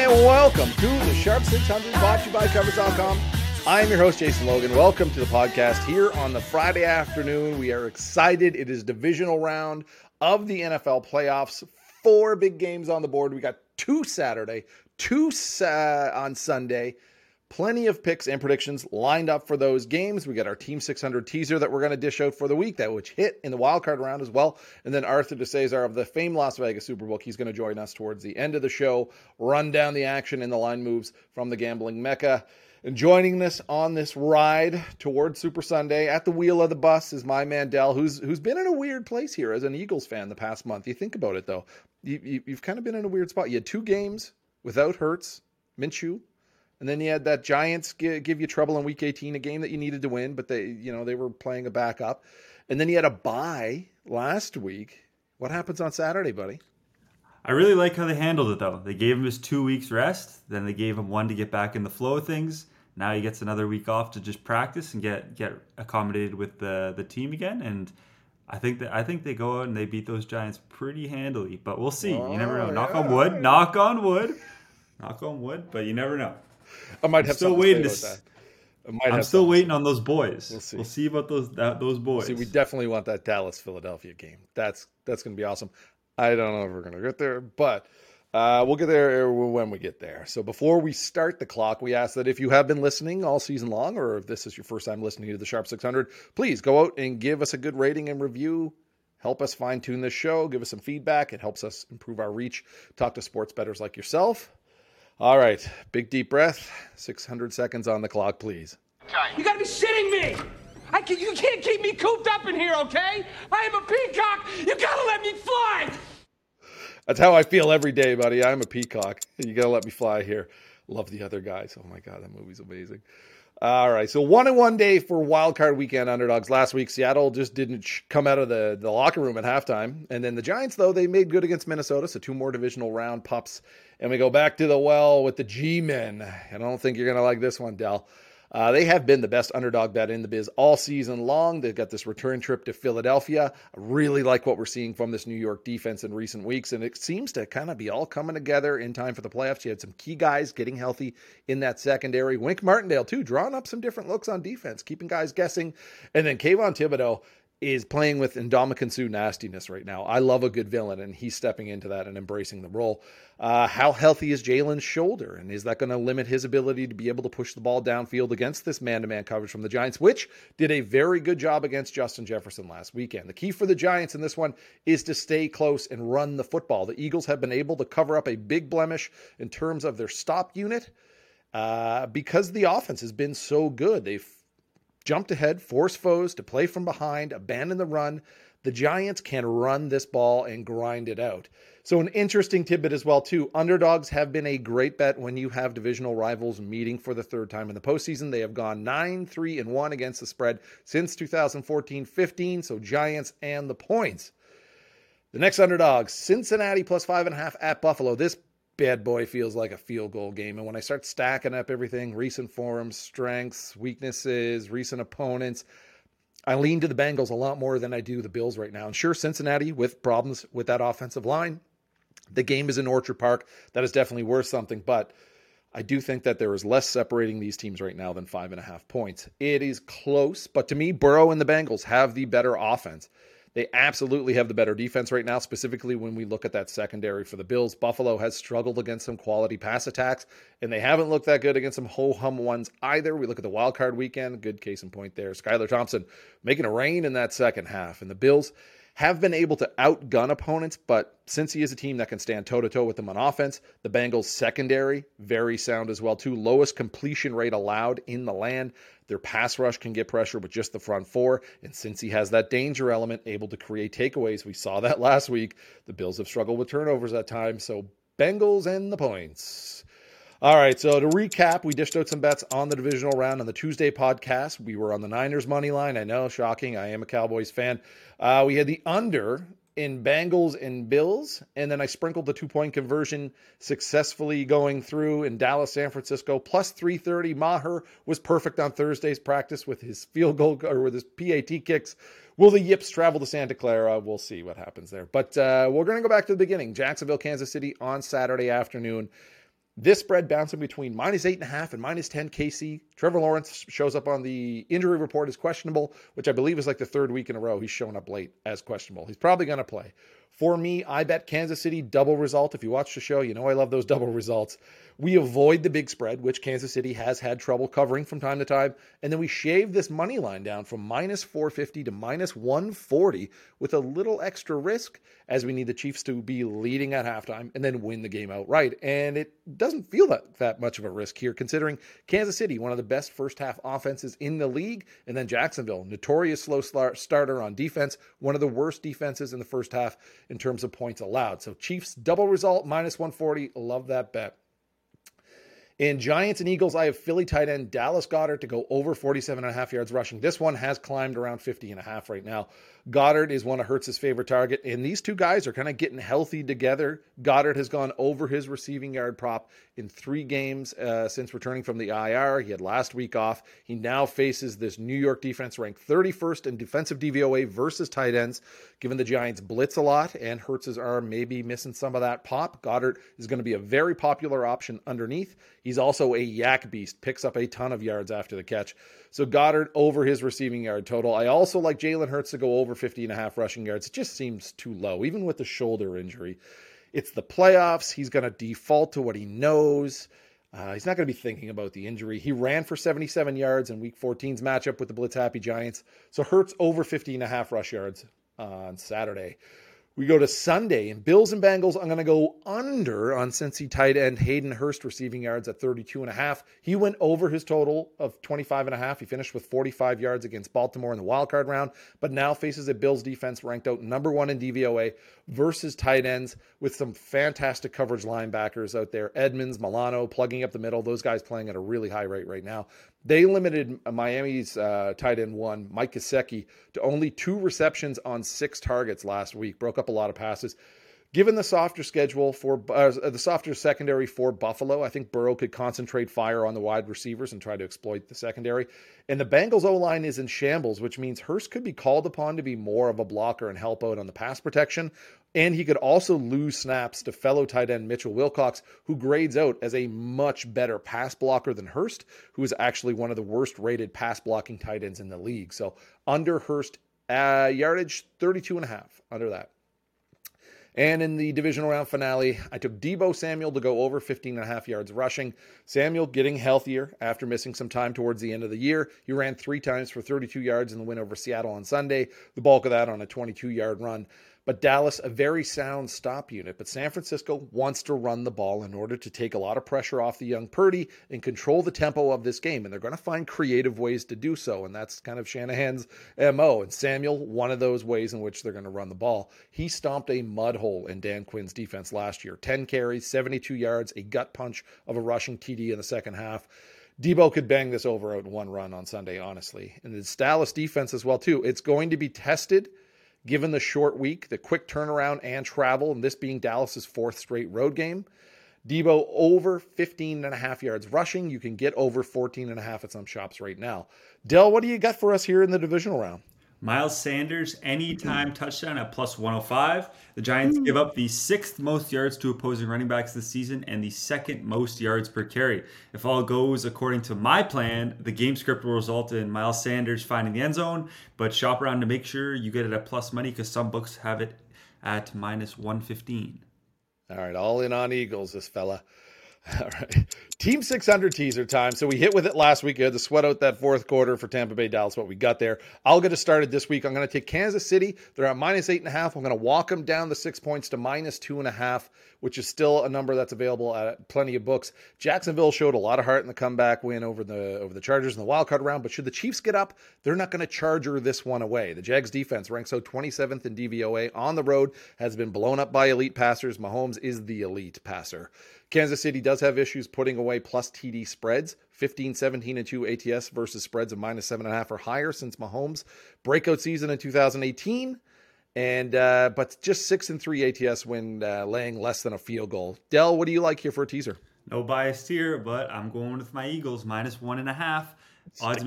and welcome to the Sharp 600 brought to you by Covers.com. I'm your host, Jason Logan. Welcome to the podcast here on the Friday afternoon. We are excited. It is divisional round of the NFL playoffs. 4 big games on the board. We got 2 Saturday, 2 on Sunday. Plenty of picks and predictions lined up for those games. We got our Team 600 teaser that we're going to dish out for the week, which hit in the wildcard round as well. And then Arthur DeCesar of the famed Las Vegas Superbook, he's going to join us towards the end of the show, run down the action and the line moves from the gambling mecca. And joining us on this ride towards Super Sunday at the wheel of the bus is my man Dell, who's been in a weird place here as an Eagles fan the past month. You think about it, though. You've kind of been in a weird spot. You had 2 games without Hurts, Minshew. And then you had that Giants give you trouble in Week 18, a game that you needed to win, but they were playing a backup. And then you had a bye last week. What happens on Saturday, buddy? I really like how they handled it, though. They gave him his 2 weeks rest. Then they gave him 1 to get back in the flow of things. Now he gets another week off to just practice and get accommodated with the team again. And I think they go out and they beat those Giants pretty handily. But we'll see. You never know. Knock on wood. Knock on wood. Knock on wood. But you never know. I might have still waiting to say about that. I'm still waiting on those boys. We'll see about those boys. See, we definitely want that Dallas-Philadelphia game. That's going to be awesome. I don't know if we're going to get there, but we'll get there when we get there. So before we start the clock, we ask that if you have been listening all season long, or if this is your first time listening to the Sharp 600, please go out and give us a good rating and review. Help us fine-tune this show. Give us some feedback. It helps us improve our reach. Talk to sports bettors like yourself. All right, big deep breath. 600 seconds on the clock, please. You gotta be shitting me! You can't keep me cooped up in here, okay? I am a peacock! You gotta let me fly! That's how I feel every day, buddy. I'm a peacock. You gotta let me fly here. Love The Other Guys. Oh my God, that movie's amazing. All right, so 1-1 day for wildcard weekend underdogs. Last week, Seattle just didn't come out of the locker room at halftime. And then the Giants, though, they made good against Minnesota, so 2 more divisional round pups. And we go back to the well with the G-men. I don't think you're going to like this one, Dell. They have been the best underdog bet in the biz all season long. They've got this return trip to Philadelphia. I really like what we're seeing from this New York defense in recent weeks, and it seems to kind of be all coming together in time for the playoffs. You had some key guys getting healthy in that secondary. Wink Martindale, too, drawing up some different looks on defense, keeping guys guessing. And then Kayvon Thibodeau is playing with Ndamukong Suh nastiness right now. I love a good villain, and he's stepping into that and embracing the role. How healthy is Jalen's shoulder, and is that going to limit his ability to be able to push the ball downfield against this man-to-man coverage from the Giants, which did a very good job against Justin Jefferson last weekend? The key for the Giants in this one is to stay close and run the football. The Eagles have been able to cover up a big blemish in terms of their stop unit because the offense has been so good. They've jumped ahead, forced foes to play from behind, abandon the run. The Giants can run this ball and grind it out. So an interesting tidbit as well, too. Underdogs have been a great bet when you have divisional rivals meeting for the 3rd time in the postseason. They have gone 9-3-1 against the spread since 2014-15. So Giants and the points. The next underdogs, Cincinnati plus 5.5 at Buffalo. This bad boy feels like a field goal game. And when I start stacking up everything, recent forms, strengths, weaknesses, recent opponents, I lean to the Bengals a lot more than I do the Bills right now. And sure, Cincinnati with problems with that offensive line. The game is in Orchard Park. That is definitely worth something. But I do think that there is less separating these teams right now than 5.5 points. It is close. But to me, Burrow and the Bengals have the better offense. They absolutely have the better defense right now, specifically when we look at that secondary for the Bills. Buffalo has struggled against some quality pass attacks, and they haven't looked that good against some ho-hum ones either. We look at the wild card weekend, good case in point there. Skylar Thompson making a rain in that second half. And the Bills have been able to outgun opponents, but since he is a team that can stand toe-to-toe with them on offense, the Bengals secondary, very sound as well too. Lowest completion rate allowed in the land. Their pass rush can get pressure with just the front 4, and since he has that danger element, able to create takeaways, we saw that last week. The Bills have struggled with turnovers at times, so Bengals and the points. All right, so to recap, we dished out some bets on the divisional round on the Tuesday podcast. We were on the Niners money line. I know, shocking. I am a Cowboys fan. We had the under in Bengals and Bills, and then I sprinkled the 2-point conversion successfully going through in Dallas, San Francisco, plus 330. Maher was perfect on Thursday's practice with his field goal or with his PAT kicks. Will the Yips travel to Santa Clara? We'll see what happens there. But we're going to go back to the beginning. Jacksonville, Kansas City on Saturday afternoon. This spread bouncing between -8.5 and -10 KC. Trevor Lawrence shows up on the injury report as questionable, which I believe is like the third week in a row he's shown up late as questionable. He's probably going to play. For me, I bet Kansas City double result. If you watch the show, you know I love those double results. We avoid the big spread, which Kansas City has had trouble covering from time to time. And then we shave this money line down from -450 to -140 with a little extra risk, as we need the Chiefs to be leading at halftime and then win the game outright. And it doesn't feel that much of a risk here, considering Kansas City, one of the best first half offenses in the league, and then Jacksonville, notorious slow starter on defense, one of the worst defenses in the first half in terms of points allowed. So Chiefs double result, -140. Love that bet. In Giants and Eagles, I have Philly tight end Dallas Goedert to go over 47.5 yards rushing. This one has climbed around 50.5 right now. Goddard is one of Hurts' favorite target, and these two guys are kind of getting healthy together. Goddard has gone over his receiving yard prop in 3 games since returning from the IR. He had last week off. He now faces this New York defense ranked 31st in defensive DVOA versus tight ends. Given the Giants blitz a lot and Hurts' arm may be missing some of that pop, Goddard is going to be a very popular option underneath. He's also a yak beast, picks up a ton of yards after the catch. So Goddard over his receiving yard total. I also like Jalen Hurts to go over 50.5 rushing yards. It just seems too low, even with the shoulder injury. It's the playoffs. He's going to default to what he knows. He's not going to be thinking about the injury. He ran for 77 yards in Week 14's matchup with the blitz-happy Giants. So Hurts over 50.5 rush yards on Saturday. We go to Sunday, and Bills and Bengals, I'm going to go under on Cincy tight end Hayden Hurst receiving yards at 32.5. He went over his total of 25.5. He finished with 45 yards against Baltimore in the wildcard round, but now faces a Bills defense ranked out number 1 in DVOA versus tight ends with some fantastic coverage linebackers out there. Edmonds, Milano plugging up the middle. Those guys playing at a really high rate right now. They limited Miami's tight end 1, Mike Gesicki, to only 2 receptions on 6 targets last week. Broke up a lot of passes. Given the softer schedule for the softer secondary for Buffalo, I think Burrow could concentrate fire on the wide receivers and try to exploit the secondary. And the Bengals O-line is in shambles, which means Hurst could be called upon to be more of a blocker and help out on the pass protection. And he could also lose snaps to fellow tight end Mitchell Wilcox, who grades out as a much better pass blocker than Hurst, who is actually one of the worst rated pass blocking tight ends in the league. So under Hurst, yardage 32.5, under that. And in the divisional round finale, I took Deebo Samuel to go over 15.5 yards rushing. Samuel getting healthier after missing some time towards the end of the year. He ran 3 times for 32 yards in the win over Seattle on Sunday, the bulk of that on a 22-yard run. But Dallas, a very sound stop unit. But San Francisco wants to run the ball in order to take a lot of pressure off the young Purdy and control the tempo of this game. And they're going to find creative ways to do so. And that's kind of Shanahan's MO. And Samuel, one of those ways in which they're going to run the ball. He stomped a mud hole in Dan Quinn's defense last year. 10 carries, 72 yards, a gut punch of a rushing TD in the second half. Deebo could bang this over out in one run on Sunday, honestly. And it's Dallas defense as well, too. It's going to be tested given the short week, the quick turnaround and travel, and this being Dallas's 4th straight road game. Deebo over 15.5 yards rushing. You can get over 14.5 at some shops right now. Del, what do you got for us here in the divisional round? Miles Sanders, anytime touchdown at plus 105. The Giants give up the 6th most yards to opposing running backs this season and the 2nd most yards per carry. If all goes according to my plan, the game script will result in Miles Sanders finding the end zone, but shop around to make sure you get it at plus money because some books have it at minus 115. All right, all in on Eagles, this fella. All right. Team 600 teaser time. So we hit with it last week. We had to sweat out that fourth quarter for Tampa Bay, Dallas, what we got there. I'll get us started this week. I'm going to take Kansas City. They're at minus 8.5. I'm going to walk them down the 6 points to minus 2.5, which is still a number that's available at plenty of books. Jacksonville showed a lot of heart in the comeback win over the Chargers in the wildcard round, but should the Chiefs get up, they're not going to charger this one away. The Jags defense ranks out 27th in DVOA on the road, has been blown up by elite passers. Mahomes is the elite passer. Kansas City does have issues putting away plus TD spreads. 15, 17, and 2 ATS versus spreads of minus 7.5 or higher since Mahomes' breakout season in 2018. And but just 6 and 3 ATS when laying less than a field goal. Del, what do you like here for a teaser? No bias here, but I'm going with my Eagles minus 1.5. Odds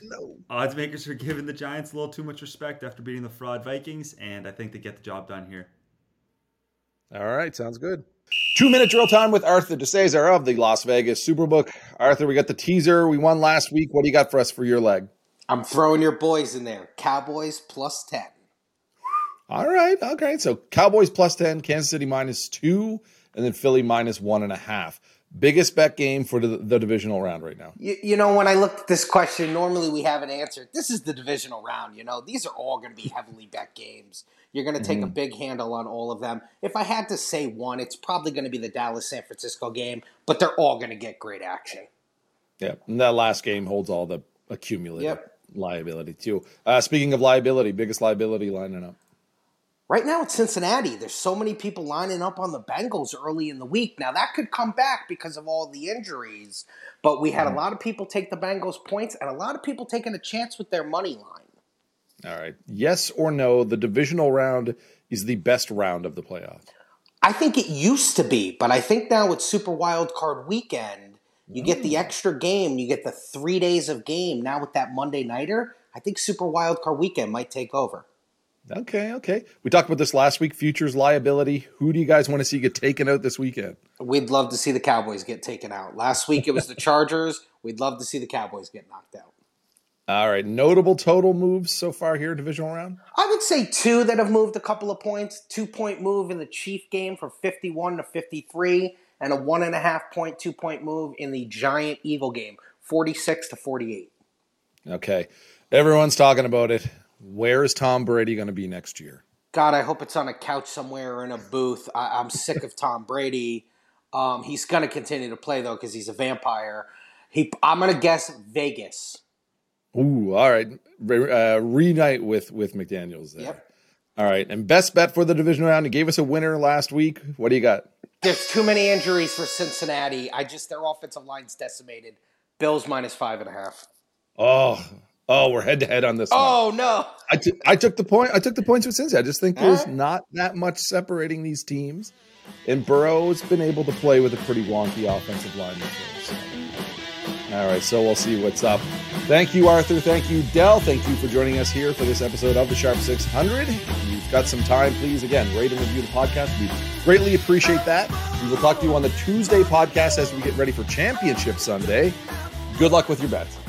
makers are giving the Giants a little too much respect after beating the fraud Vikings, and I think they get the job done here. All right, sounds good. 2-minute drill time with Arthur DeCesar of the Las Vegas Superbook. Arthur, we got the teaser. We won last week. What do you got for us for your leg? I'm throwing your boys in there. Cowboys plus 10. All right. Okay. So Cowboys plus 10, Kansas City minus 2, and then Philly minus 1.5. Biggest bet game for the divisional round right now. You know, when I looked at this question, normally we have an answer. This is the divisional round. You know, these are all going to be heavily bet games. You're going to take a big handle on all of them. If I had to say one, it's probably going to be the Dallas-San Francisco game, but they're all going to get great action. Yeah. And that last game holds all the accumulated liability, too. Speaking of liability, biggest liability lining up. Right now it's Cincinnati. There's so many people lining up on the Bengals early in the week. Now, that could come back because of all the injuries, but we had a lot of people take the Bengals points and a lot of people taking a chance with their money line. All right. Yes or no, the divisional round is the best round of the playoff? I think it used to be, but I think now with Super Wild Card Weekend, you get the extra game. You get the 3 days of game. Now with that Monday Nighter, I think Super Wild Card Weekend might take over. Okay. We talked about this last week, futures liability. Who do you guys want to see get taken out this weekend? We'd love to see the Cowboys get taken out. Last week it was the Chargers. We'd love to see the Cowboys get knocked out. All right. Notable total moves so far here, divisional round? I would say 2 that have moved a couple of points. 2-point move in the Chief game from 51 to 53, and a 1.5-point, 2-point move in the Giant Eagle game, 46 to 48. Okay. Everyone's talking about it. Where is Tom Brady going to be next year? God, I hope it's on a couch somewhere or in a booth. I'm sick of Tom Brady. He's going to continue to play, though, because he's a vampire. I'm going to guess Vegas. Ooh, all right. Reunite with McDaniels there. Yep. All right. And best bet for the division round. He gave us a winner last week. What do you got? There's too many injuries for Cincinnati. Their offensive line's decimated. Bills minus 5.5. Oh, we're head to head on this one. Oh no! I took the point. I took the points with Cincy. I just think there's not that much separating these teams, and Burrow's been able to play with a pretty wonky offensive line before. So. All right, so we'll see what's up. Thank you, Arthur. Thank you, Del. Thank you for joining us here for this episode of the Sharp 600. If you've got some time, please again rate and review the podcast. We greatly appreciate that. We will talk to you on the Tuesday podcast as we get ready for Championship Sunday. Good luck with your bets.